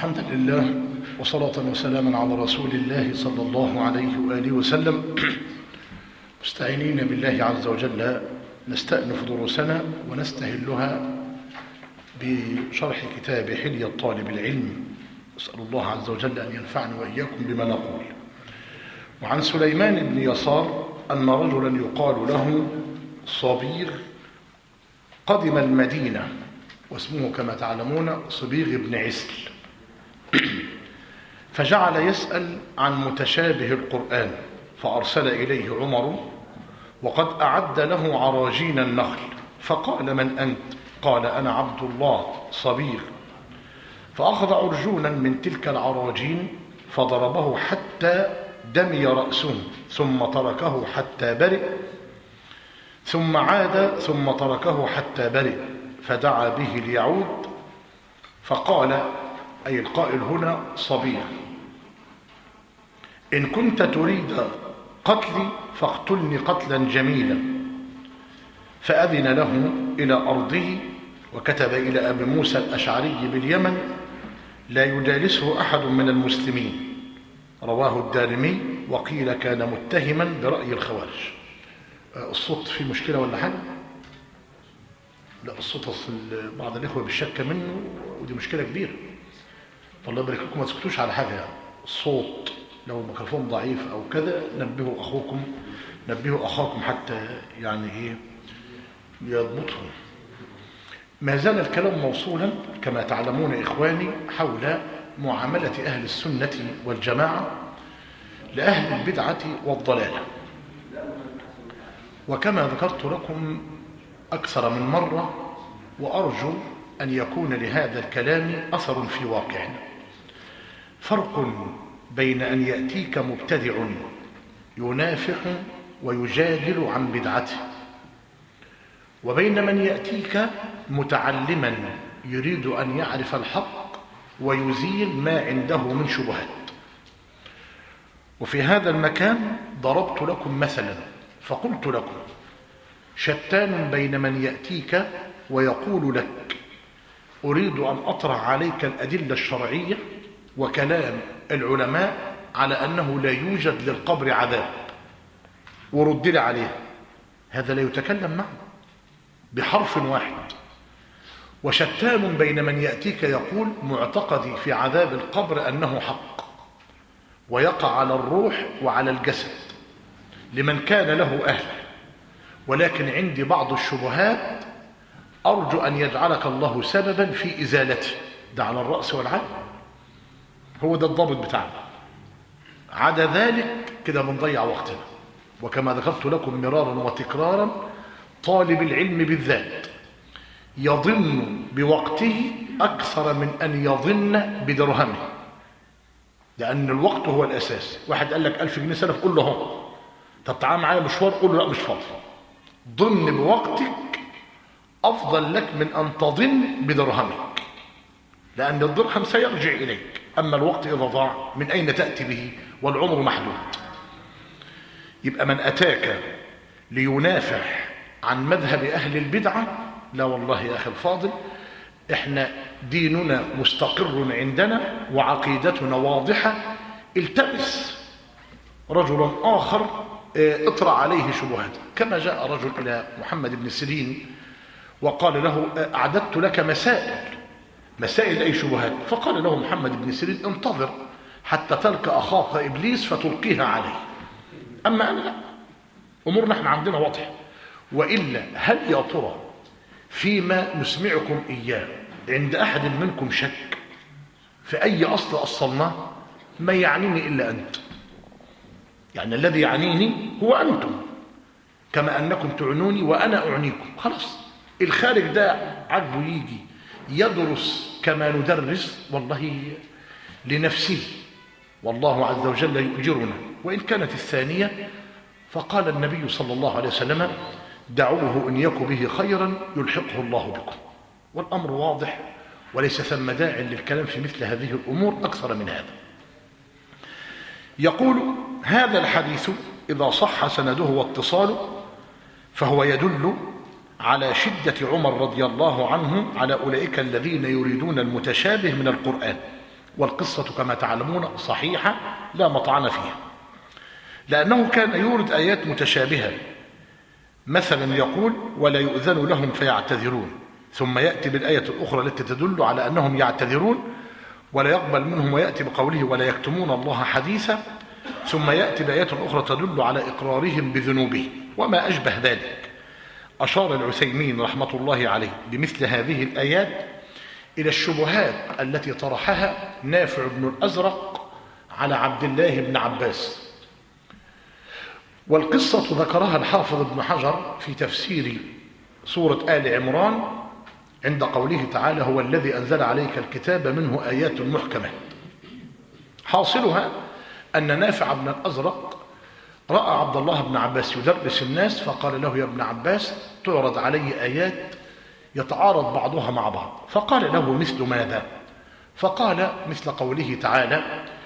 الحمد لله وصلاة وسلاما على رسول الله صلى الله عليه وآله وسلم. مستعينين بالله عز وجل نستأنف دروسنا ونستهلها بشرح كتاب حلية طالب العلم. أسأل الله عز وجل أن ينفعني وإياكم بما نقول. وعن سليمان بن يسار أن رجلا يقال له صبيغ قدم المدينة، واسمه كما تعلمون صبيغ بن عسل، فجعل يسأل عن متشابه القرآن، فأرسل إليه عمر وقد أعد له عراجين النخل، فقال: من أنت؟ قال: أنا عبد الله صبيغ. فأخذ عرجونا من تلك العراجين فضربه حتى دمي رأسه، ثم تركه حتى برئ، ثم عاد ثم تركه حتى برئ، فدعا به ليعود، فقال، أي القائل هنا صبيغ: إن كنت تريد قتلي فاقتلني قتلا جميلا. فأذن له إلى أرضه، وكتب إلى أبي موسى الأشعري باليمن: لا يجالسه أحد من المسلمين. رواه الدارمي، وقيل كان متهما برأي الخوارج. الصوت فيه مشكلة ولا حاجة؟ لا، الصوت أصل بعض الإخوة بالشك منه، ودي مشكلة كبيرة. فالله يبارك لكم، ما تسكتوش على حاجة يعني. الصوت لو الميكروفون ضعيف أو كذا نبهوا أخاكم حتى يعني يضبطهم. ما زال الكلام موصولا كما تعلمون إخواني حول معاملة أهل السنة والجماعة لأهل البدعة والضلالة. وكما ذكرت لكم أكثر من مرة، وأرجو أن يكون لهذا الكلام أثر في واقعنا، فرق بين أن يأتيك مبتدع ينافق ويجادل عن بدعته، وبين من يأتيك متعلما يريد أن يعرف الحق ويزيل ما عنده من شبهات. وفي هذا المكان ضربت لكم مثلا فقلت لكم: شتان بين من يأتيك ويقول لك: أريد أن أطرح عليك الأدلة الشرعية وكلام العلماء على أنه لا يوجد للقبر عذاب، ورد لي عليه. هذا لا يتكلم معه بحرف واحد. وشتان بين من يأتيك يقول: معتقدي في عذاب القبر أنه حق، ويقع على الروح وعلى الجسد لمن كان له أهل، ولكن عندي بعض الشبهات أرجو أن يجعلك الله سببا في إزالته. ده على الرأس والعين، هو ده الضابط بتاعنا. عدا ذلك كده بنضيع وقتنا. وكما ذكرت لكم مرارا وتكرارا، طالب العلم بالذات يظن بوقته أكثر من أن يظن بدرهمه، لأن الوقت هو الأساس. واحد قال لك 1000 جنيه سلف، قل له هو. طب تعال معايا مشوار، قل له لا مش فاضي. ظن بوقتك أفضل لك من أن تظن بدرهمك، لأن الدرهم سيرجع إليك، أما الوقت إذا ضاع من أين تأتي به والعمر محدود. يبقى من أتاك لينافح عن مذهب أهل البدعة، لا والله يا أخي الفاضل، إحنا ديننا مستقر عندنا وعقيدتنا واضحة. التمس رجل آخر اطرح عليه شبهات، كما جاء رجل إلى محمد بن سيرين وقال له: أعددت لك مسائل أي شبهات. فقال له محمد بن سيرين: انتظر حتى تلقى أخاك إبليس فتلقيها عليه، أما أنا لا، أمورنا احنا عندنا واضحة. وإلا هل يا ترى فيما نسمعكم إياه عند أحد منكم شك في أي أصل أصلناه؟ ما يعنيني إلا أنت، يعني الذي يعنيني هو أنتم، كما أنكم تعنوني وأنا أعنيكم. خلاص، الخارج ده عجبه يجي يدرس كما ندرس، والله لنفسه، والله عز وجل يؤجرنا. وإن كانت الثانية فقال النبي صلى الله عليه وسلم: دعوه إن يك به خيرا يلحقه الله بكم. والأمر واضح، وليس ثم داع للكلام في مثل هذه الأمور أكثر من هذا. يقول: هذا الحديث إذا صح سنده واتصاله فهو يدل على شدة عمر رضي الله عنه على أولئك الذين يريدون المتشابه من القرآن، والقصة كما تعلمون صحيحة لا مطعن فيها، لأنه كان يورد آيات متشابهة، مثلا يقول ولا يؤذن لهم فيعتذرون، ثم يأتي بالآية الأخرى التي تدل على أنهم يعتذرون ولا يقبل منهم، ويأتي بقوله ولا يكتمون الله حديثا، ثم يأتي بآيات أخرى تدل على إقرارهم بذنوبهم وما أشبه ذلك. أشار العثيمين رحمة الله عليه بمثل هذه الآيات إلى الشبهات التي طرحها نافع بن الأزرق على عبد الله بن عباس. والقصة ذكرها الحافظ ابن حجر في تفسير سورة آل عمران عند قوله تعالى هو الذي أنزل عليك الكتاب منه آيات محكمات. حاصلها أن نافع بن الأزرق رأى عبد الله بن عباس يدرس الناس، فقال له يا ابن عباس تعرض علي آيات يتعارض بعضها مع بعض، فقال له مثل ماذا؟ فقال مثل قوله تعالى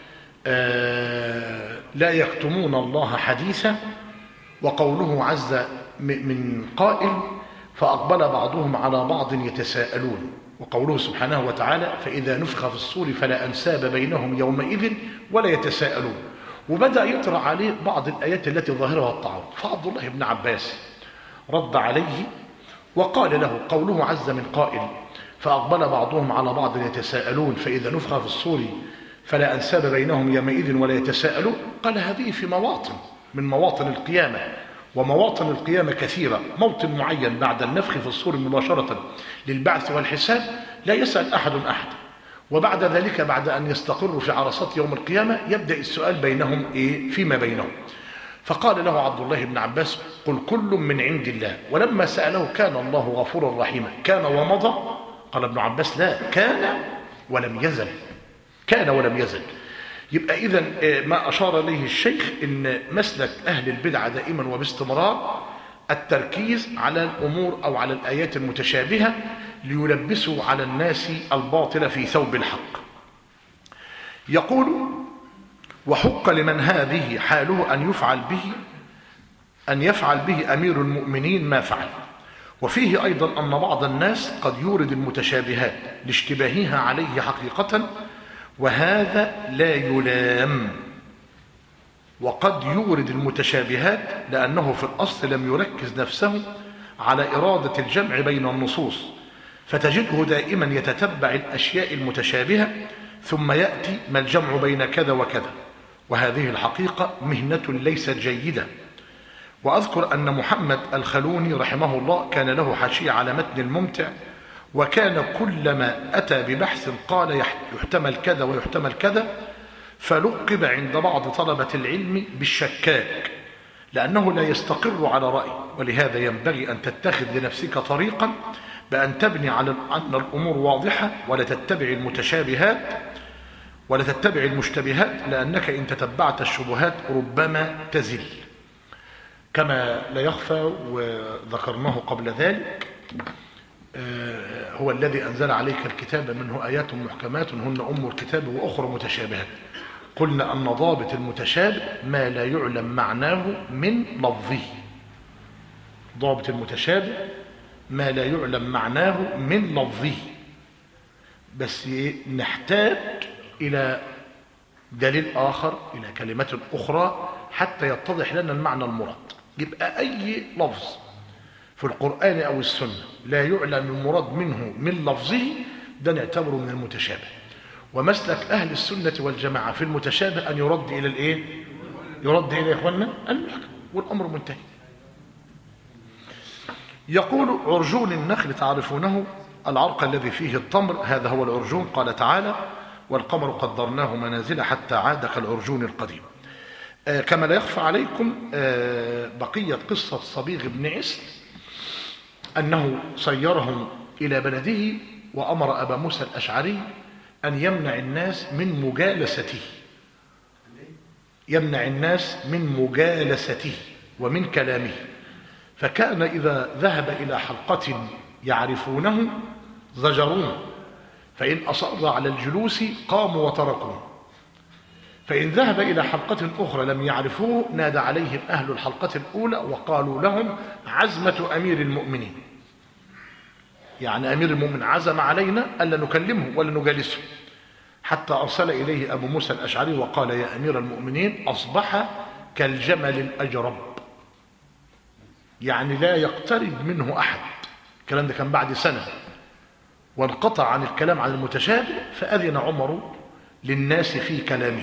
لا يكتمون الله حديثا، وقوله عز من قائل فأقبل بعضهم على بعض يتساءلون، وقوله سبحانه وتعالى فإذا نفخ في الصور فلا أنساب بينهم يومئذ ولا يتساءلون. وبدأ يطرح عليه بعض الآيات التي ظاهرها التعارض، فعبد الله بن عباس رد عليه وقال له قوله عز من قائل فأقبل بعضهم على بعض يتساءلون فإذا نفخ في الصور فلا أنساب بينهم يومئذ ولا يتساءلون، قال هذه في مواطن من مواطن القيامة، ومواطن القيامة كثيرة. موطن معين بعد النفخ في الصور مباشرة للبعث والحساب لا يسأل أحد أحد، وبعد ذلك بعد أن يستقروا في عرصات يوم القيامة يبدأ السؤال بينهم فيما بينهم. فقال له عبد الله بن عباس قل كل من عند الله، ولما سأله كان الله غفورا رحيما كان ومضى؟ قال ابن عباس لا، كان ولم يزل، كان ولم يزل. يبقى إذن ما أشار إليه الشيخ إن مسلك أهل البدعة دائما وباستمرار التركيز على الأمور أو على الآيات المتشابهة ليلبسوا على الناس الباطل في ثوب الحق. يقول وحق لمن هذه حاله أن يفعل به أمير المؤمنين ما فعل. وفيه أيضا أن بعض الناس قد يورد المتشابهات لاشتباهها عليه حقيقة، وهذا لا يلام. وقد يورد المتشابهات لأنه في الأصل لم يركز نفسه على إرادة الجمع بين النصوص، فتجده دائما يتتبع الأشياء المتشابهة ثم يأتي ما الجمع بين كذا وكذا، وهذه الحقيقة مهنة ليست جيدة. وأذكر أن محمد الخلوني رحمه الله كان له حاشية على متن الممتع، وكان كلما أتى ببحث قال يحتمل كذا ويحتمل كذا، فلقب عند بعض طلبة العلم بالشكاك، لأنه لا يستقر على رأي. ولهذا ينبغي أن تتخذ لنفسك طريقا بأن تبني على أن الأمور واضحة، ولا تتبع المتشابهات ولا تتبع المشتبهات، لأنك إن تتبعت الشبهات ربما تزل. كما لا يخفى وذكرناه قبل ذلك هو الذي أنزل عليك الكتاب منه آيات محكمات هن أم الكتاب وأخرى متشابهات. قلنا أن ضابط المتشابه ما لا يعلم معناه من لفظه، ضابط المتشابه ما لا يعلم معناه من لفظه، بس نحتاج إلى دليل آخر، إلى كلمة أخرى حتى يتضح لنا المعنى المراد. يبقى أي لفظ في القرآن أو السنة لا يعلم المراد منه من لفظه ده نعتبره من المتشابه. ومسلك أهل السنة والجماعة في المتشابه أن يرد إلى الإيه؟ يرد إلى إخواننا المحكم، والأمر منتهي. يقول عرجون النخل تعرفونه العرق الذي فيه التمر، هذا هو العرجون. قال تعالى والقمر قدرناه منازل حتى عاد كالعرجون القديم. كما لا يخفى عليكم بقية قصة صبيغ بن عسل أنه صيرهم إلى بلده وأمر أبا موسى الأشعري أن يمنع الناس من مجالسته، يمنع الناس من مجالسته ومن كلامه. فكان إذا ذهب إلى حلقة يعرفونه زجروه، فإن أصر على الجلوس قاموا وتركوه، فإن ذهب إلى حلقة أخرى لم يعرفوه نادى عليهم أهل الحلقة الأولى وقالوا لهم عزمة أمير المؤمنين، يعني أمير المؤمن عزم علينا ألا نكلمه ولا نجالسه حتى أرسل إليه أبو موسى الأشعري وقال يا أمير المؤمنين أصبح كالجمل الأجرب، يعني لا يقترب منه أحد. الكلام ده كان بعد سنة، وانقطع عن الكلام عن المتشابه، فأذن عمر للناس في كلامه.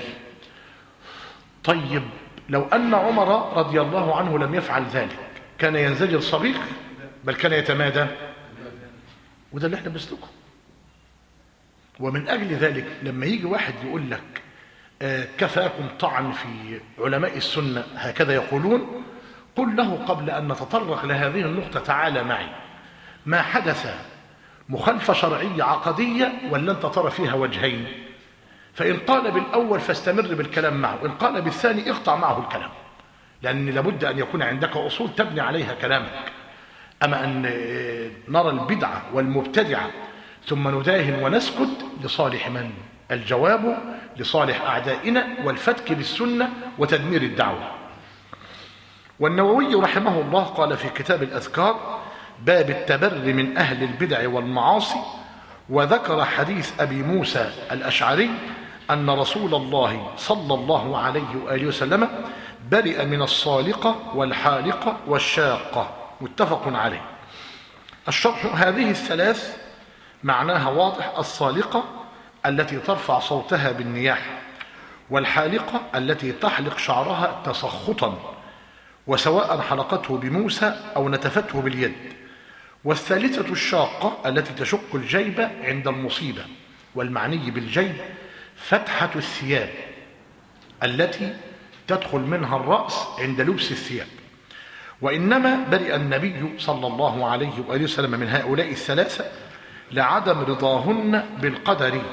طيب لو أن عمر رضي الله عنه لم يفعل ذلك كان ينزجر صريخ، بل كان يتمادى، وده اللي احنا بنسلكه. ومن أجل ذلك لما يجي واحد يقول لك كفاكم طعن في علماء السنة هكذا يقولون، قل له قبل أن نتطرق لهذه النقطة تعالى معي، ما حدث مخالفة شرعية عقدية ولا أنت ترى فيها وجهين؟ فإن قال بالأول فاستمر بالكلام معه، إن قال بالثاني اقطع معه الكلام، لأن لابد أن يكون عندك أصول تبني عليها كلامك. أما أن نرى البدعة والمبتدعة ثم نداهن ونسكت، لصالح من؟ الجواب لصالح أعدائنا والفتك بالسنة وتدمير الدعوة. والنووي رحمه الله قال في كتاب الأذكار باب التبري من أهل البدع والمعاصي، وذكر حديث أبي موسى الأشعري أن رسول الله صلى الله عليه وآله وسلم برئ من الصالقة والحالقة والشاقة، متفق عليه. الشرح هذه الثلاث معناها واضح: الصالقة التي ترفع صوتها بالنياحة، والحالقة التي تحلق شعرها تسخطا وسواء حلقته بموسى أو نتفته باليد، والثالثة الشاقة التي تشق الجيب عند المصيبة، والمعني بالجيب فتحة الثياب التي تدخل منها الرأس عند لبس الثياب. وإنما برئ النبي صلى الله عليه وآله وسلم من هؤلاء الثلاثة لعدم رضاهن بالقدر،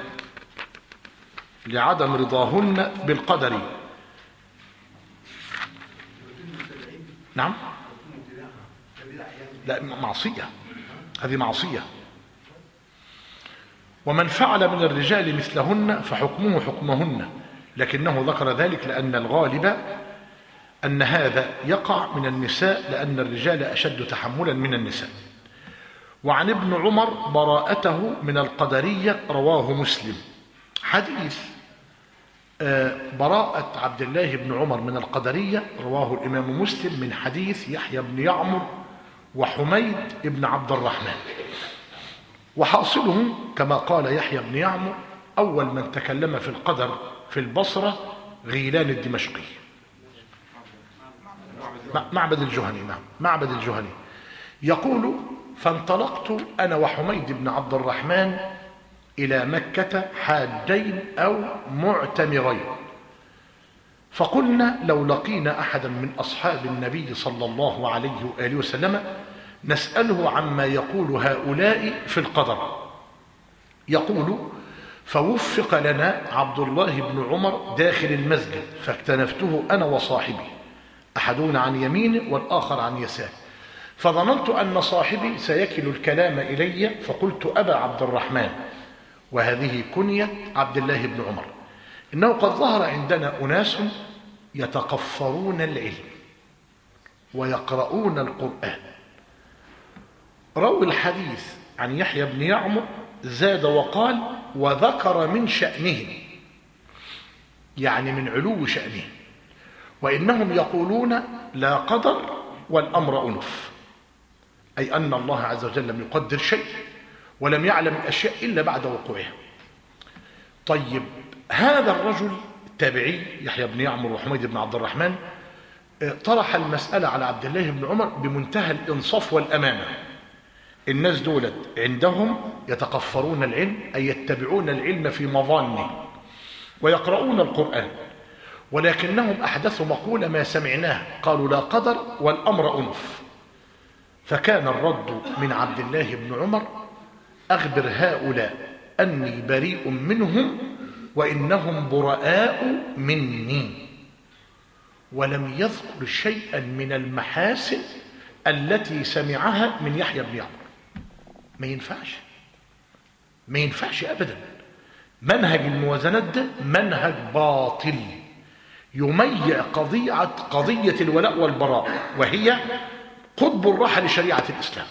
لعدم رضاهن بالقدر. نعم، لا معصية، هذه معصية. ومن فعل من الرجال مثلهن فحكمه حكمهن، لكنه ذكر ذلك لأن الغالب أن هذا يقع من النساء، لأن الرجال أشد تحملا من النساء. وعن ابن عمر براءته من القدرية رواه مسلم. حديث براءة عبد الله بن عمر من القدرية رواه الإمام مسلم من حديث يحيى بن يعمر وحميد بن عبد الرحمن. وحاصله كما قال يحيى بن يعمر: أول من تكلم في القدر في البصرة غيلان الدمشقي، معبد الجهني، نعم معبد الجهني. يقول: فانطلقت أنا وحميد بن عبد الرحمن إلى مكة حاجين أو معتمرين، فقلنا لو لقينا أحدا من أصحاب النبي صلى الله عليه وآله وسلم نسأله عما يقول هؤلاء في القدر. يقول: فوفق لنا عبد الله بن عمر داخل المسجد، فاكتنفته أنا وصاحبي، أحدنا عن يمينه والآخر عن يساره، فظننت أن صاحبي سيكل الكلام إلي، فقلت: أبا عبد الرحمن، وهذه كنية عبد الله بن عمر، إنه قد ظهر عندنا أناس يتقفرون العلم ويقرؤون القرآن. روي الحديث عن يحيى بن يعمر زاد وقال: وذكر من شأنهم، يعني من علو شأنهم، وإنهم يقولون لا قدر والأمر أنف، أي أن الله عز وجل لم يقدر شيء ولم يعلم الأشياء إلا بعد وقوعها. طيب هذا الرجل التابعي يحيى بن يعمر وحميد بن عبد الرحمن طرح المسألة على عبد الله بن عمر بمنتهى الإنصاف والأمانة. الناس دولت عندهم يتقفرون العلم، أي يتبعون العلم في مظانه ويقرؤون القرآن، ولكنهم أحدثوا مقولة ما سمعناه، قالوا لا قدر والأمر أنف. فكان الرد من عبد الله بن عمر: أخبر هؤلاء أني بريء منهم وإنهم براء مني، ولم يذكر شيئا من المحاسن التي سمعها من يحيى بن يعمر. ما ينفعش أبدا. منهج الموازنات ده منهج باطل يميع قضية الولاء والبراء، وهي قطب الراحة لشريعة الإسلام.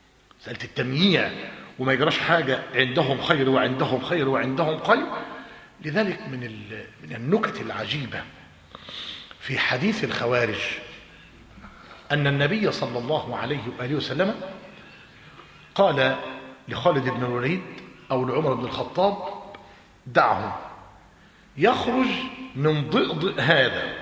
سألت التمييع وما يجراش حاجة، عندهم خير وعندهم خير وعندهم خير، لذلك من النكت العجيبة في حديث الخوارج أن النبي صلى الله عليه وآله وسلم قال لخالد بن الوليد أو لعمر بن الخطاب: دعه يخرج من ضئضئ هذا،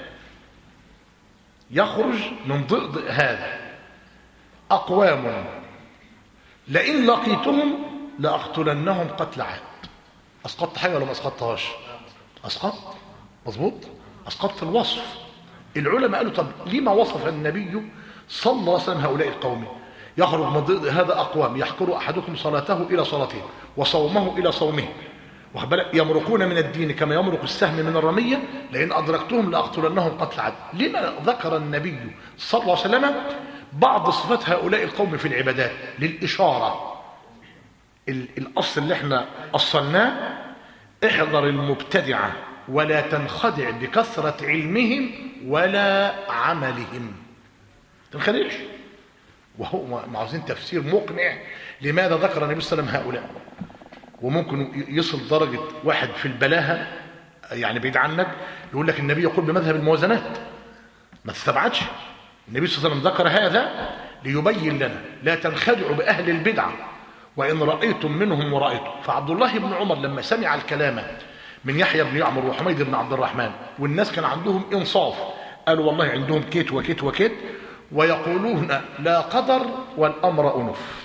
يخرج من ضئضئ هذا أقوام لئن لقيتهم لأقتلنهم قتل عاد. أسقطت حاجة ولا ما أسقطتهاش؟ أسقطت، مظبوط، أسقطت الوصف. العلماء قالوا: طب لما وصف النبي صلى الله عليه وسلم هؤلاء القوم؟ يخرج من ضئضئ هذا أقوام يحقر أحدكم صلاته إلى صلاته وصومه إلى صومه، يمرقون من الدين كما يمرق السهم من الرمية لئن أدركتهم لأقتلنهم قتل عاد. لما ذكر النبي صلى الله عليه وسلم بعض صفات هؤلاء القوم في العبادات؟ للإشارة. الأصل اللي احنا أصلناه: احذر المبتدعة ولا تنخدع بكثرة علمهم ولا عملهم. تنخدعش. وهو عاوزين تفسير مقنع لماذا ذكر النبي صلى الله عليه وسلم هؤلاء. وممكن يصل درجة واحد في البلاهة يعني بعيد عنك يقول لك النبي يقول بمذهب الموازنات، ما تستبعدش. النبي صلى الله عليه وسلم ذكر هذا ليبين لنا: لا تنخدعوا بأهل البدعة وإن رأيتم منهم ورأيتم. فعبد الله بن عمر لما سمع الكلام من يحيى بن يعمر وحميد بن عبد الرحمن والناس كان عندهم إنصاف، قالوا والله عندهم كيت وكيت وكيت ويقولون لا قدر والأمر أنف،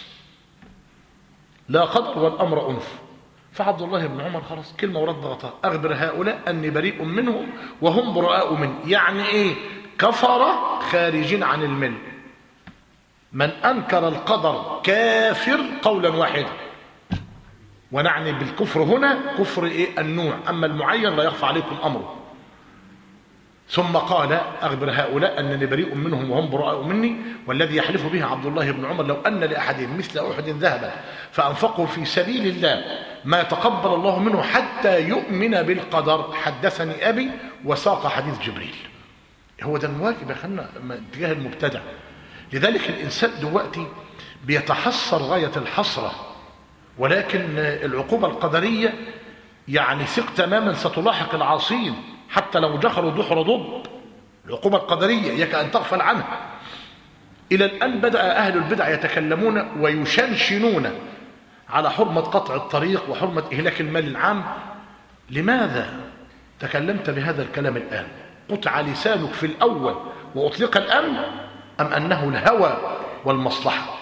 لا قدر والأمر أنف. فعبد الله بن عمر خلاص كلمة ورد ضغطها: أخبر هؤلاء أني بريء منهم وهم براء مني. يعني إيه؟ كفر خارجين عن المل. من أنكر القدر كافر قولا واحدا. ونعني بالكفر هنا كفر إيه؟ النوع، أما المعين لا يخفى عليكم أمره. ثم قال: أخبر هؤلاء أنني بريء منهم وهم براء مني، والذي يحلف به عبد الله بن عمر: لو أن لأحدهم مثل أحد ذهبا فأنفقه في سبيل الله ما تقبل الله منه حتى يؤمن بالقدر. حدثني أبي وساق حديث جبريل. هو ده الواجب يا خلنا اتجاه المبتدع. لذلك الإنسان دلوقتي بيتحسر غاية الحسرة، ولكن العقوبة القدرية يعني ثق تماما ستلاحق العاصين حتى لو جخروا دحر ضب. العقوبة القدرية إياك أن تغفل عنها. إلى الآن بدأ أهل البدع يتكلمون ويشنشنون على حرمة قطع الطريق وحرمة إهلاك المال العام. لماذا تكلمت بهذا الكلام الآن؟ قطع لسانك في الأول وأطلق الأمن، أم أنه الهوى والمصلحة؟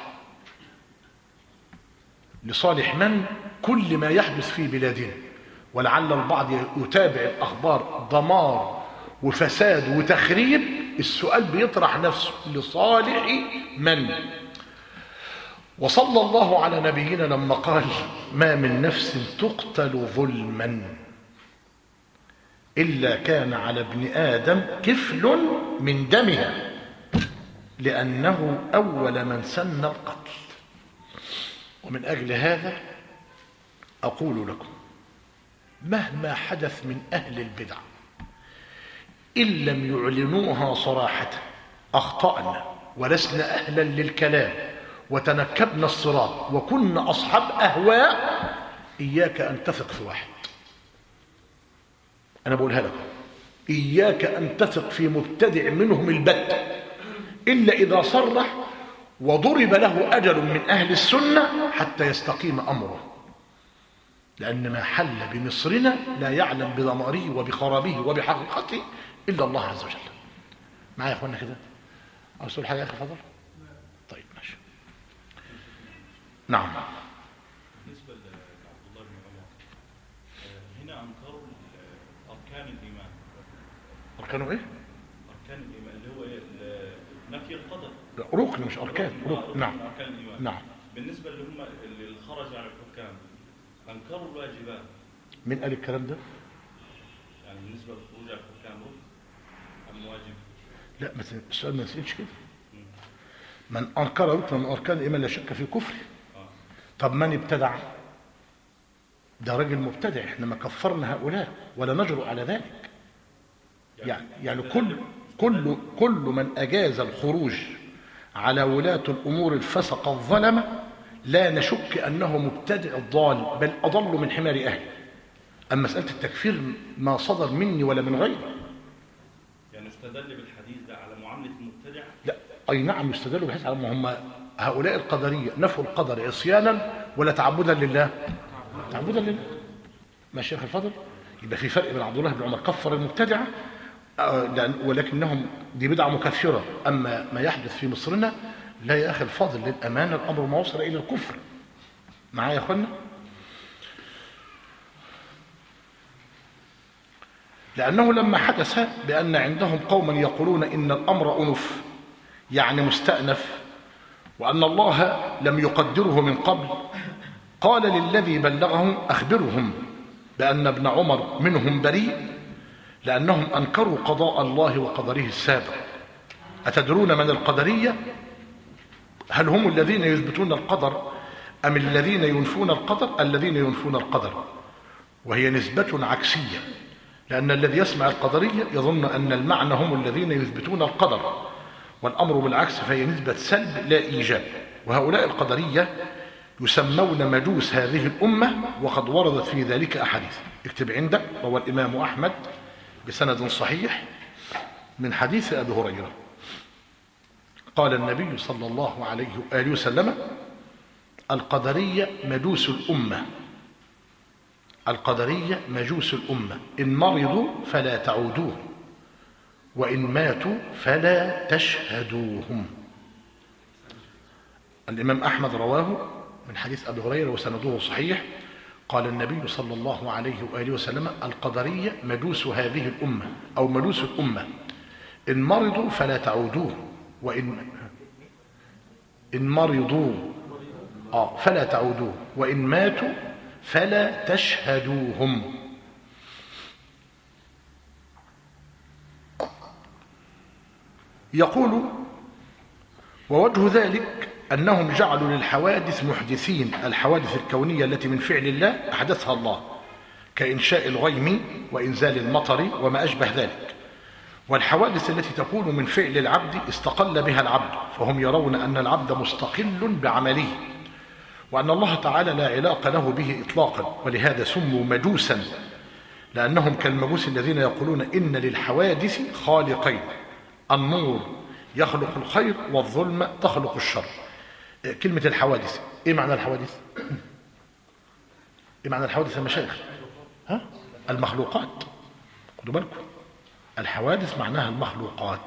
لصالح من؟ كل ما يحدث في بلادنا، ولعل البعض يتابع الأخبار دمار وفساد وتخريب. السؤال بيطرح نفسه: لصالح من؟ وصلى الله على نبينا لما قال: ما من نفس تقتل ظلما إلا كان على ابن آدم كفل من دمها لأنه أول من سن القتل. ومن أجل هذا أقول لكم: مهما حدث من أهل البدع إن لم يعلنوها صراحة أخطأنا ولسنا أهلا للكلام وتنكبنا الصراط وكنا أصحاب أهواء. إياك أن تثق في واحد، أنا بقولها لكم، إياك أن تثق في مبتدع منهم البتة إلا إذا صرح وضرب له أجل من أهل السنة حتى يستقيم أمره. لأن ما حل بمصرنا لا يعلم بضماره وبخرابه وبحقيقته إلا الله عز وجل. معايا يا أخوانا كده؟ أو سؤال حاجة يا أخي فضل؟ طيب ماشي. نعم. بالنسبة لعبد الله بن عمر هنا أنكروا أركان الإيمان. أركانه إيه؟ أركان الإيمان اللي هو نفي القدر. ركن مش أركان، ركن. نعم. أركان الإيمان. نعم. بالنسبة اللي هم اللي خرجوا على الحكام أنكروا الواجبات. مين قال الكلام ده؟ يعني بالنسبة للخروج على الحكام ركن أم واجب؟ لا، السؤال ما يسألش كده. من أنكر ركن من أركان الإيمان لا شك في كفره. طب من ابتدع؟ ده راجل مبتدع، احنا ما كفرنا هؤلاء ولا نجرؤ على ذلك. يعني كل من أجاز الخروج على ولاة الأمور الفسق الظلمة لا نشك أنه مبتدع ضال، بل أضل من حمار أهله. أما مسألة التكفير ما صدر مني ولا من غيري. يعني استدل بالحديث ده على معاملة المبتدع؟ لا، أي نعم يستدل بالحديث على هم هؤلاء القدرية نفوا القدر عصيانا ولا تعبدا لله؟ تعبدا لله. ماشي يا أخي الفضل؟ يبقى في فرق بين عبد الله بن عمر كفر المبتدعة ولكنهم دي بدعة مكفرة. أما ما يحدث في مصرنا لا يا أخي الفاضل، للأمانة الأمر ما وصل إلى الكفر. معايا يا أخوانا؟ لأنه لما حدث بأن عندهم قوما يقولون إن الأمر أنف يعني مستأنف وأن الله لم يقدره من قبل، قال للذي بلغهم أخبرهم بأن ابن عمر منهم بريء لأنهم أنكروا قضاء الله وقدره السابق. أتدرون من القدرية؟ هل هم الذين يثبتون القدر أم الذين ينفون القدر؟ الذين ينفون القدر، وهي نسبة عكسية، لأن الذي يسمع القدرية يظن أن المعنى هم الذين يثبتون القدر، والأمر بالعكس، فهي نسبة سلب لا إيجاب. وهؤلاء القدرية يسمون مجوس هذه الأمة، وقد وردت في ذلك أحاديث. اكتب عندك، روى الإمام أحمد بسند صحيح من حديث أبي هريرة قال النبي صلى الله عليه وآله وسلم: القدرية مجوس الأمة. القدرية مجوس الأمة، إن مرضوا فلا تعودوه وإن ماتوا فلا تشهدوهم. الإمام أحمد رواه من حديث أبي هريرة وسنده صحيح. قال النبي صلى الله عليه وآله وسلم: القدرية مجوس هذه الأمة أو مجوس الأمة، إن مرضوا فلا تعودوه وإن مرضوا فلا تعودوه وإن ماتوا فلا تشهدوهم. يقول: ووجه ذلك أنهم جعلوا للحوادث محدثين، الحوادث الكونية التي من فعل الله أحدثها الله، كإنشاء الغيم وإنزال المطر وما أشبه ذلك، والحوادث التي تكون من فعل العبد استقل بها العبد، فهم يرون أن العبد مستقل بعمله، وأن الله تعالى لا علاقة له به إطلاقا، ولهذا سموا مجوسا، لأنهم كالمجوس الذين يقولون إن للحوادث خالقين، النور يخلق الخير والظلم تخلق الشر. كلمة الحوادث، إيه معنى الحوادث؟ إيه معنى الحوادث يا مشايخ؟ المخلوقات. خدوا بالكم، الحوادث معناها المخلوقات.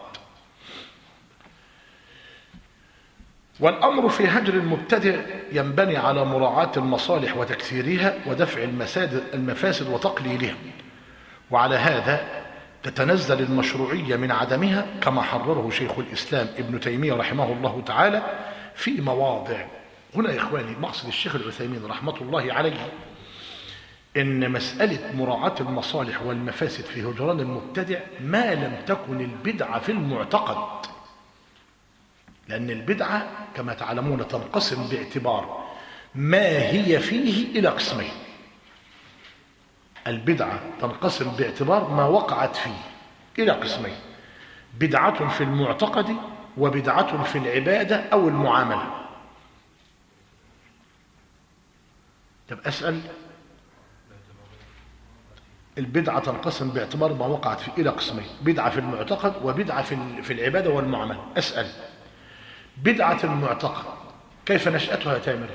والأمر في هجر المبتدع ينبني على مراعاة المصالح وتكثيرها ودفع المفاسد وتقليلها، وعلى هذا تتنزل المشروعية من عدمها، كما حرره شيخ الإسلام ابن تيمية رحمه الله تعالى في مواضع. هنا يا إخواني مقصد الشيخ العثيمين رحمة الله عليه إن مسألة مراعاة المصالح والمفاسد في هجران المبتدع ما لم تكن البدعة في المعتقد، لأن البدعة كما تعلمون تنقسم باعتبار ما هي فيه إلى قسمين. البدعة تنقسم باعتبار ما وقعت فيه إلى قسمين: بدعة في المعتقد وبدعة في العبادة أو المعاملة. طب أسأل، البدعة تنقسم باعتبار ما وقعت فيه إلى قسمين: بدعة في المعتقد وبدعة في العبادة والمعاملة. أسأل، بدعة المعتقد كيف نشأتها يا تامر؟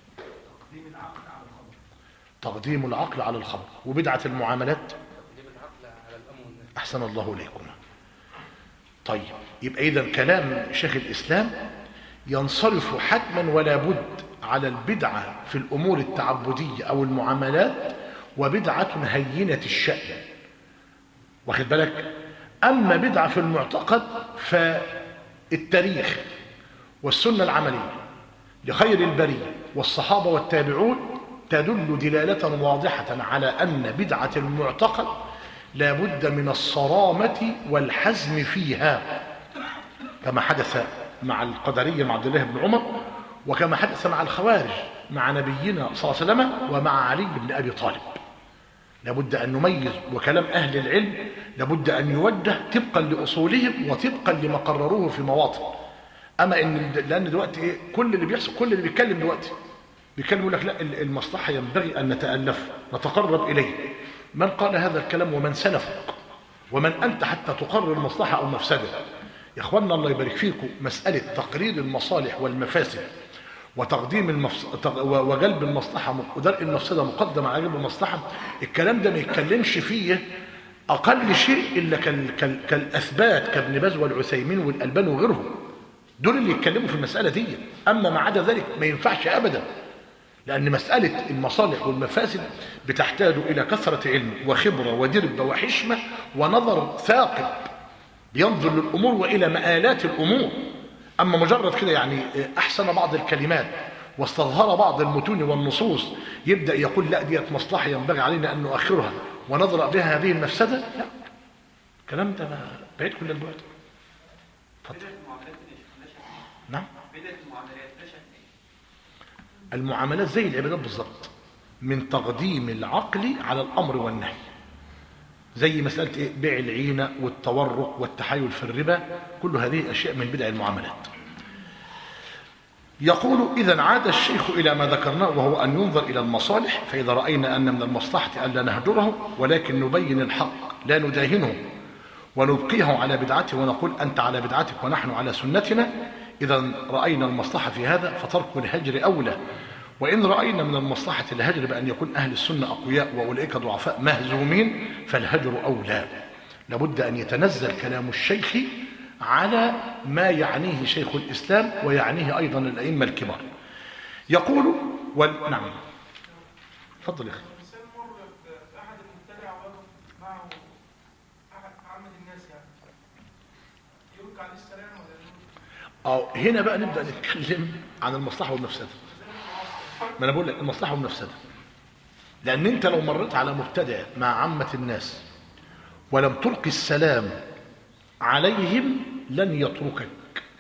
تقديم العقل على الخبر. وبدعة المعاملات تقديم العقل على الأمر والنهي. أحسن الله إليكم. طيب، يبقى إذا كلام شيخ الإسلام ينصرف حتما ولا بد على البدعة في الأمور التعبدية أو المعاملات، وبدعة هينة الشأن. واخد بالك؟ أما بدعة في المعتقد فالتاريخ والسنة العملية لخير البرية والصحابة والتابعون تدل دلالة واضحة على أن بدعة المعتقد لا بد من الصرامة والحزم فيها، كما حدث مع القدرية مع عبد الله بن عمر، وكما حدث مع الخوارج مع نبينا صلى الله عليه وسلم ومع علي بن أبي طالب. لابد أن نميز، وكلام أهل العلم لابد أن يوجه طبقا لأصولهم وطبقا لما قرروه في مواطن. أما لأن دلوقتي كل اللي بيحصل، كل اللي بيتكلم دلوقتي بيتكلم يقول لك لا، المصلحة ينبغي أن نتألف نتقرب إليه، من قال هذا الكلام ومن سلفك ومن أنت حتى تقرر مصلحة أو مفسدة؟ يا أخوانا الله يبارك فيكم، مسألة تقرير المصالح والمفاسد وتقديم وجلب المصلحة ودرء المفسدة مقدم على جلب المصلحة، الكلام ده ما يتكلمش فيه أقل شيء إلا كالأثبات كابن باز والعثيمين والألباني وغيرهم، دول اللي يتكلموا في المسألة دي. أما ما عدا ذلك ما ينفعش أبدا، لأن مسألة المصالح والمفاسد بتحتاج إلى كثرة علم وخبرة ودربة وحشمة ونظر ثاقب ينظر للأمور وإلى مآلات الأمور. أما مجرد كده يعني أحسن بعض الكلمات واستظهر بعض المتون والنصوص يبدأ يقول لا ديت مصلحة ينبغي علينا أن نؤخرها ونضرأ بها هذه المفسدة، لا، الكلام ده بعيد كل البعد. نعم، المعاملات زي العبادات بالضبط، من تقديم العقل على الأمر والنهي، زي مسألة إيه؟ بيع العينة والتورق والتحايل في الربا، كل هذه أشياء من بدع المعاملات. يقول إذا عاد الشيخ إلى ما ذكرناه وهو أن ينظر إلى المصالح، فإذا رأينا أن من المصلحة ألا نهجره ولكن نبين الحق لا نداهنه ونبقيه على بدعته ونقول أنت على بدعتك ونحن على سنتنا، إذا رأينا المصلحة في هذا فترك الهجر أولى. وإن رأينا من المصلحة الهجر بأن يكون أهل السنة أقوياء وأولئك ضعفاء مهزومين فالهجر أولى. لابد أن يتنزل كلام الشيخ على ما يعنيه شيخ الإسلام ويعنيه أيضا الأئمة الكبار. يقول نعم، تفضل يا أخي. هنا بقى نبدأ نتكلم عن المصلحة والمفسدة. ما أنا بقول لك المصلحة والمفسدة، لأن أنت لو مريت على مبتدع مع عامة الناس ولم تلقي السلام عليهم لن يتركك.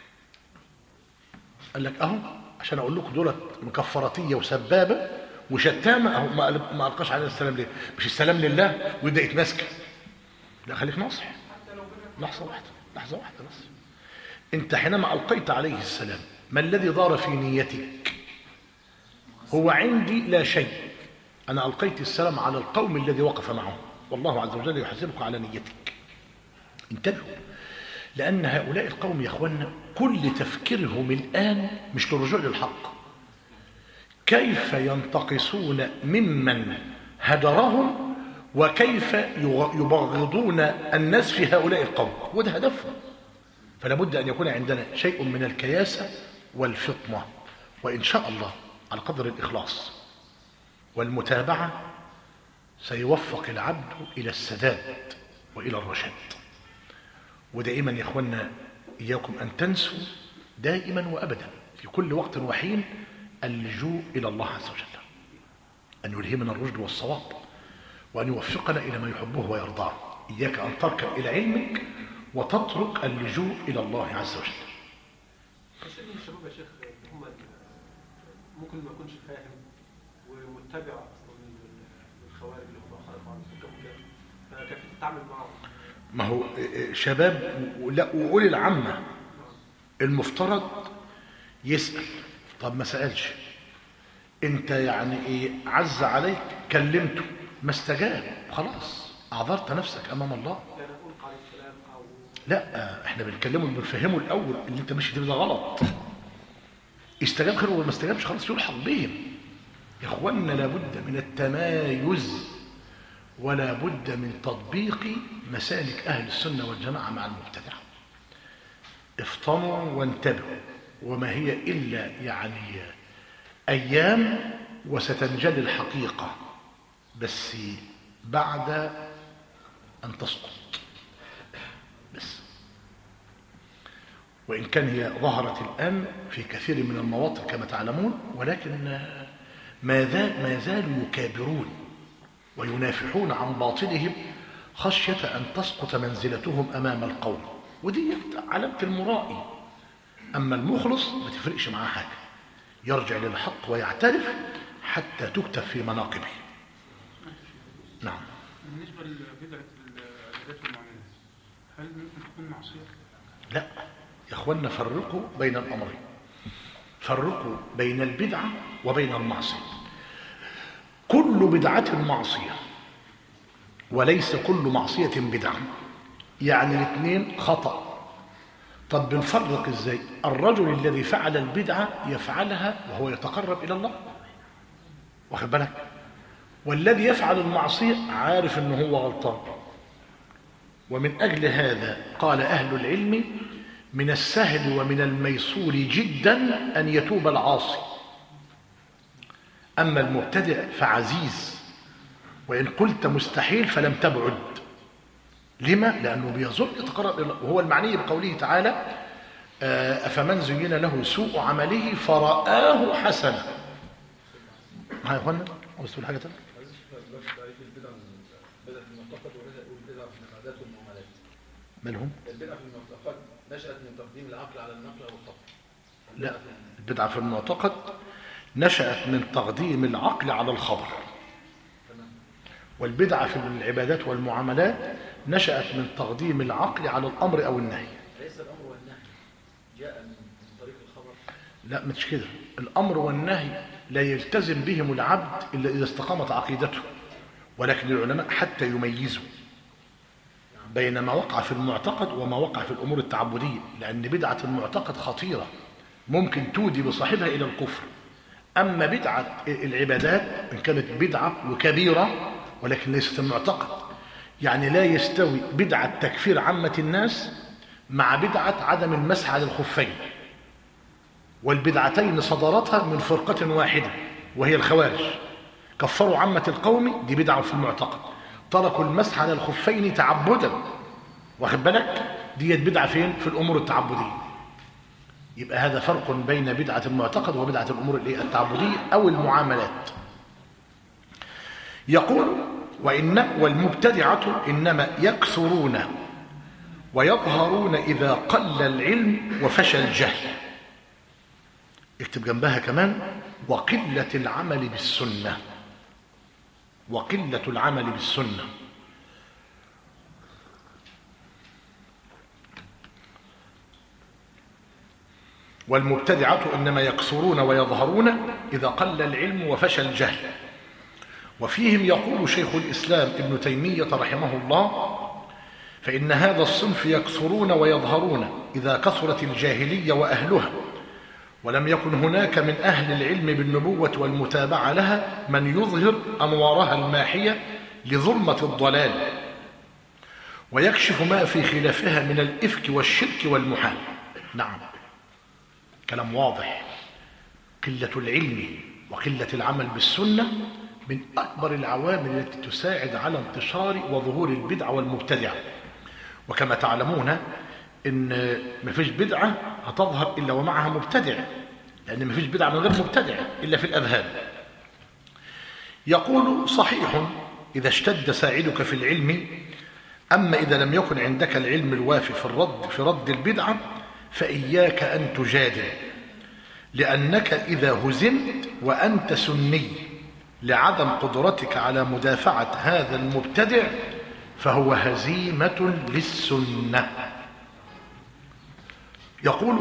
قال لك أهو عشان أقول لكم دولت مكفراتية وسبابة وشتامة، أهو ما ألقاش علينا السلام ليه؟ مش السلام لله ويبدأ يتمسك. لا، خليك ناصح. لحظة واحدة بس. أنت حينما ألقيت عليه السلام ما الذي دار في نيتك؟ هو عندي لا شيء، أنا ألقيت السلام على القوم الذي وقف معهم، والله عز وجل يحاسبك على نيتك. انتبهوا، لأن هؤلاء القوم يا أخوانا كل تفكيرهم الآن مش للرجوع للحق، كيف ينتقصون ممن هجرهم وكيف يبغضون الناس في هؤلاء القوم، وده هدفهم. فلا بد أن يكون عندنا شيء من الكياسة والفطنة، وإن شاء الله على قدر الإخلاص والمتابعة سيوفق العبد إلى السداد وإلى الرشاد. ودائما يا إخوانا إياكم أن تنسوا دائما وأبدا في كل وقت وحين اللجوء إلى الله عز وجل، أن يلهمنا الرشد والصواب وأن يوفقنا إلى ما يحبه ويرضاه. إياك أن تركب إلى علمك وتترك اللجوء إلى الله عز وجل. كثير من الشباب يا شيخ هم ممكن ما يكونش فاهم ومتبع اصلا للخوارج اللي هم خرجوا عن الحكم وكده، فكيف تتعامل معهم؟ ما هو شباب وأولي العامة المفترض يسأل. طب ما سألش، انت يعني ايه عز عليك كلمته ما استجاب، خلاص اعذرت نفسك امام الله. لا، احنا بنكلمه بنفهمه الاول اللي انت ماشي ده غلط، استجاب خير وما استجابش خلاص يلحق بهم. يا اخوانا لابد من التمايز ولا بد من تطبيق مسالك اهل السنه والجماعه مع المبتدعه. افطنوا وانتبهوا، وما هي الا يعني ايام وستنجلي الحقيقه، بس بعد ان تسقط بس. وإن كان هي ظهرت الآن في كثير من المواطن كما تعلمون، ولكن ما زالوا يكابرون وينافحون عن باطلهم خشية أن تسقط منزلتهم أمام القوم، ودي علامة المرائي. أما المخلص ما تفرقش معاه حاجة، يرجع للحق ويعترف حتى تكتب في مناقبه. نعم. بالنسبة لبدعة العادات والمعاملات هل ممكن تكون معصية؟ لا يا اخوانا، فرقوا بين الامرين، فرقوا بين البدعه وبين المعصيه. كل بدعه معصيه وليس كل معصية بدعة، يعني الاثنين خطأ. طب بنفرق ازاي؟ الرجل الذي فعل البدعة يفعلها وهو يتقرب إلى الله، واخد بالك؟ والذي يفعل المعصية عارف أنه هو غلطان. ومن أجل هذا قال أهل العلم: من السهل ومن الميسور جدا أن يتوب العاصي، أما المبتدع فعزيز، وإن قلت مستحيل فلم تبعد. لما؟ لأنه بيظن يتقرب إلى الله، وهو المعني بقوله تعالى: أفمن زين له سوء عمله فرآه حسنا. ها يا أخوانا عاوز تقول حاجة تانية؟ مالهم؟ البدعة في المعتقد نشأت من تقديم العقل على النقل أو الخبر. لا، البدعة في المعتقد نشأت من تقديم العقل على الخبر. والبدعة في العبادات والمعاملات نشأت من تقديم العقل على الأمر أو النهي. ليس الأمر والنهي جاء من طريق الخبر؟ لا، مش كده. الأمر والنهي لا يلتزم بهم العبد إلا إذا استقامت عقيدته، ولكن العلماء حتى يميزوا بين ما وقع في المعتقد وما وقع في الأمور التعبدية، لأن بدعة المعتقد خطيرة ممكن تودي بصاحبها إلى الكفر. أما بدعة العبادات إن كانت بدعة وكبيرة ولكن ليست المعتقد، يعني لا يستوي بدعة تكفير عامة الناس مع بدعة عدم المسح على الخفين، والبدعتين صدرتها من فرقة واحدة وهي الخوارج. كفروا عامة القوم، دي بدعة في المعتقد. تركوا المسح على الخفين تعبدا، واخد بالك؟ دي بدعة فين؟ في الأمور التعبدية. يبقى هذا فرق بين بدعة المعتقد وبدعة الأمور التعبدية أو المعاملات. يقول: والمبتدعة إنما يكثرون ويظهرون إذا قل العلم وفشى الجهل. اكتب جنبها كمان: وقلة العمل بالسنة. وقلة العمل بالسنة. والمبتدعة إنما يكثرون ويظهرون إذا قل العلم وفشى الجهل. وفيهم يقول شيخ الإسلام ابن تيمية رحمه الله: فإن هذا الصنف يكثرون ويظهرون إذا كثرت الجاهلية وأهلها، ولم يكن هناك من أهل العلم بالنبوة والمتابعة لها من يظهر أنوارها الماحية لظلمة الضلال ويكشف ما في خلافها من الإفك والشرك والمحال. نعم، كلام واضح. قلة العلم وقلة العمل بالسنة من أكبر العوامل التي تساعد على انتشار وظهور البدع والمبتدعة. وكما تعلمون إن مفيش بدعة هتظهر إلا ومعها مبتدع، لأن مفيش بدعة من غير مبتدع إلا في الأذهان. يقول: صحيح إذا اشتد ساعدك في العلم، أما إذا لم يكن عندك العلم الوافي في رد البدعة فإياك أن تجادل، لأنك إذا هزمت وأنت سني لعدم قدرتك على مدافعة هذا المبتدع فهو هزيمة للسنة. يقول: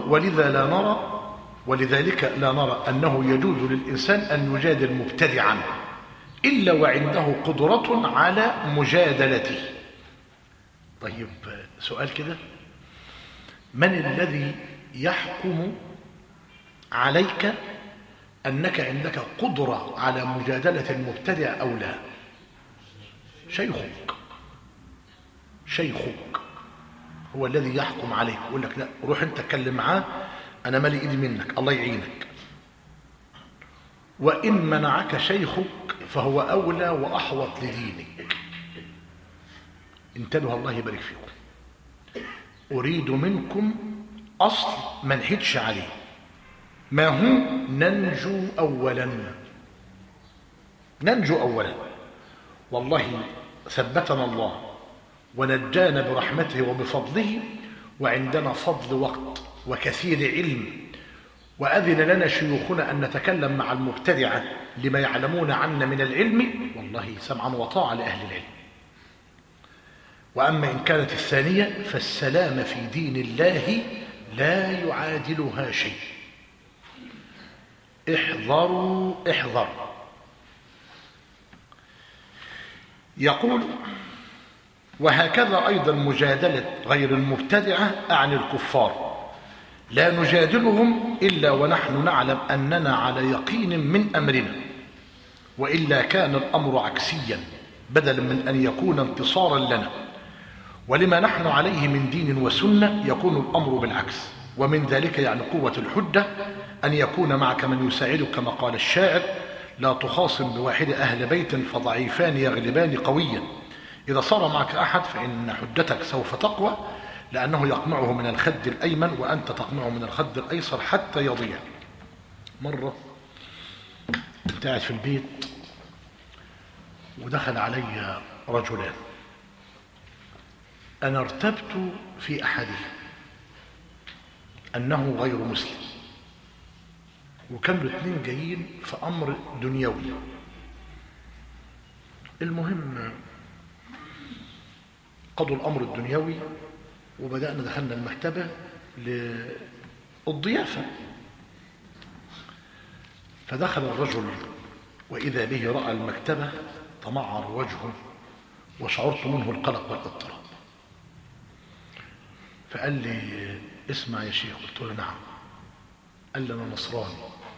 ولذلك لا نرى أنه يجوز للإنسان أن يجادل مبتدعا إلا وعنده قدرة على مجادلته. طيب سؤال كده: من الذي يحكم عليك أنك عندك قدرة على مجادلة المبتدع أو لا؟ شيخك هو الذي يحكم عليك، يقول لك: لا، روح انت اتكلم معاه، انا مالي ايدي منك، الله يعينك. وان منعك شيخك فهو اولى واحوط لدينك. انتبهوا، الله يبارك فيكم. اريد منكم اصل ما نحدش عليه، ما هو ننجو اولا. والله ثبتنا الله ونجانا برحمته وبفضله، وعندنا فضل وقت وكثير علم، وأذن لنا شيوخنا أن نتكلم مع المبتدعة لما يعلمون عنا من العلم، والله سمعا وطاعة لأهل العلم. وأما إن كانت الثانية فالسلام في دين الله لا يعادلها شيء. احذروا. يقول: وهكذا أيضا مجادلة غير المبتدعة عن الكفار، لا نجادلهم إلا ونحن نعلم أننا على يقين من أمرنا، وإلا كان الأمر عكسيا بدلا من أن يكون انتصارا لنا، ولما نحن عليه من دين وسنة يكون الأمر بالعكس. ومن ذلك يعني قوة الحجة أن يكون معك من يساعدك كما قال الشاعر: لا تخاصم بواحد أهل بيت فضعيفان يغلبان قويا. إذا صار معك أحد فإن حجتك سوف تقوى، لأنه يقمعه من الخد الأيمن وأنت تقمعه من الخد الأيسر حتى يضيع. مرة كنت قاعد في البيت ودخل علي رجلان، أنا ارتبت في أحدهم أنه غير مسلم، وكانوا الاثنين جايين في أمر دنيوي. المهم قضوا الأمر الدنيوي وبدأنا دخلنا المكتبة للضيافة، فدخل الرجل وإذا به رأى المكتبة تمعر وجهه وشعرت منه القلق والاضطراب، فقال لي: اسمع يا شيخ. قلت له: نعم. قال لي: أنا نصراني.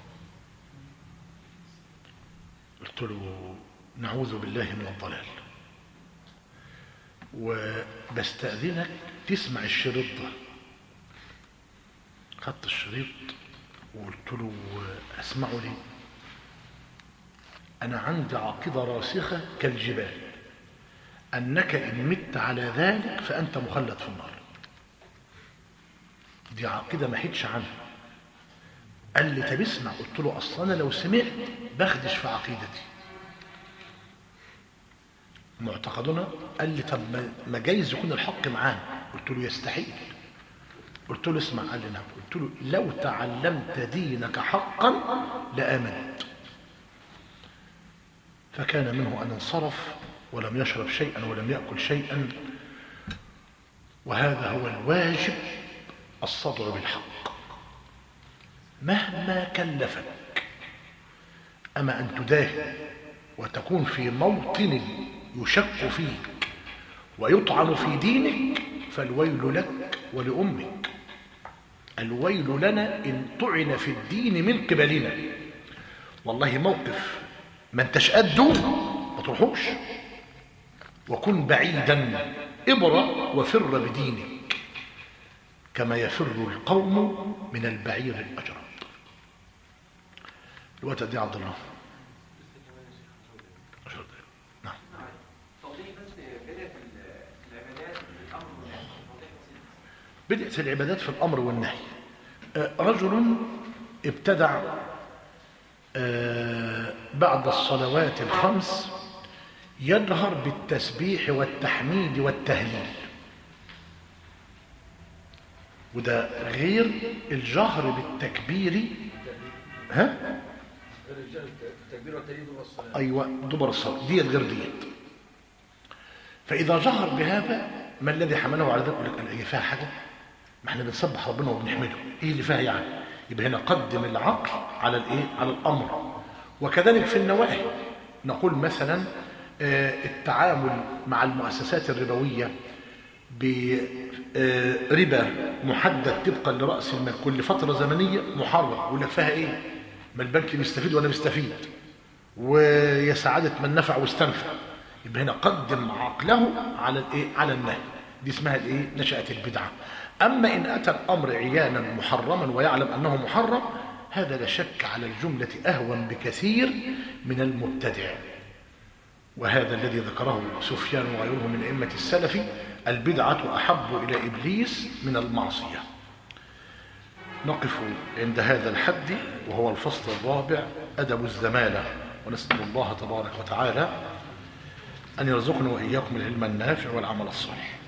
قلت له: نعوذ بالله من الضلال، وبستأذنك تسمع الشريط ده. خدت الشريط وقلت له: اسمعه لي؟ أنا عندي عقيدة راسخة كالجبال أنك إن مت على ذلك فأنت مخلد في النار. دي عقيدة ما حدش عنها. قال لي: طب اسمع. قلت له: أصلا أنا لو سمعت بخدش في عقيدتي معتقدنا. قال لي: طب ما جايز يكون الحق معانا. قلت له: يستحيل. قلت له: اسمع. قال لي: نعم. قلت له: لو تعلمت دينك حقا لآمنت. فكان منه أن انصرف ولم يشرب شيئا ولم يأكل شيئا. وهذا هو الواجب، الصدع بالحق مهما كلفك. أما أن تداهن وتكون في موطن يشك فيك ويطعن في دينك فالويل لك ولأمك. الويل لنا إن طعن في الدين من قبلنا. والله موقف ما انتش قده ما تروحوش، وكن بعيدا، ابرأ وفر بدينك كما يفر القوم من البعير الأجرب. الوقت دي عبد الله. نعم. بدأت العبادات في الأمر والنهي. رجل ابتدع بعد الصلوات الخمس يجهر بالتسبيح والتحميد والتهليل، وده غير الجهر بالتكبير. ها؟ التكبير والتهليل دبر الصلاة. أيوة، دبر الصلاة ديت غير ديت. فإذا جهر بهذا ما الذي حمله على ذلك؟ يقول لك: هي فيها حاجة؟ ما احنا بنسبح ربنا وبنحمده، ايه اللي فيها يعني؟ يبقى هنا قدم العقل على الايه؟ على الامر. وكذلك في النواهي نقول مثلا التعامل مع المؤسسات الربويه بربا محدد طبقا لراس المال كل فتره زمنيه محرم. يقول لك: فيها ايه؟ ما البنك بيستفيد وانا بستفيد، ويا سعاده من نفع واستنفع. يبقى هنا قدم عقله على الايه؟ على النهي. دي اسمها الايه؟ نشأت البدعه. أما إن أتى الأمر عيانا محرما ويعلم أنه محرم، هذا لا شك على الجملة أهون بكثير من المبتدع. وهذا الذي ذكره سفيان وغيره من أئمة السلف: البدعة أحب إلى إبليس من المعصية. نقف عند هذا الحد، وهو الفصل الرابع، أدب الزمالة. ونسأل الله تبارك وتعالى أن يرزقنا وإياكم العلم النافع والعمل الصالح.